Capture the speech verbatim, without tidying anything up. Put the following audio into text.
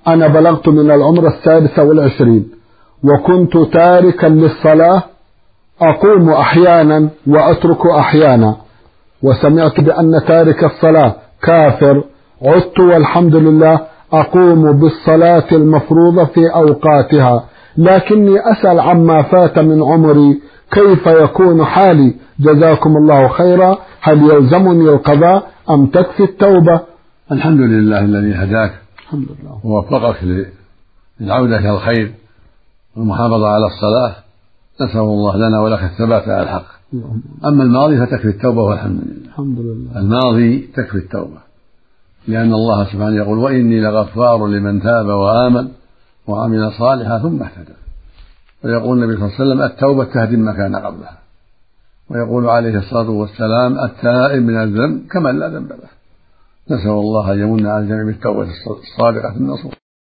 أنا بلغت من العمر السادسة والعشرين وكنت تاركا للصلاة، أقوم أحيانا وأترك أحيانا، وسمعت بأن تارك الصلاة كافر. عدت والحمد لله أقوم بالصلاة المفروضة في أوقاتها، لكني أسأل عما فات من عمري كيف يكون حالي؟ جزاكم الله خيرا. هل يلزمني القضاء أم تكفي التوبة؟ الحمد لله الذي هداك الحمد لله ووفقك للعودة إلى الخير والمحافظة على الصلاة، نسأل الله لنا ولك الثبات على الحق. أما الماضي فتكفي التوبة والحمد لله. الحمد لله. الماضي تكفي التوبة، لأن الله سبحانه يقول وإني لغفار لمن تاب وآمن وعمل صالحا ثم اهتدى. ويقول النبي صلى الله عليه وسلم التوبة تهدم ما كان قبلها. ويقول عليه الصلاة والسلام التائب من الذنب كمن لا ذنب له. نسأل الله أن يمن على الجميع بالتوبة الصادقة النصوح.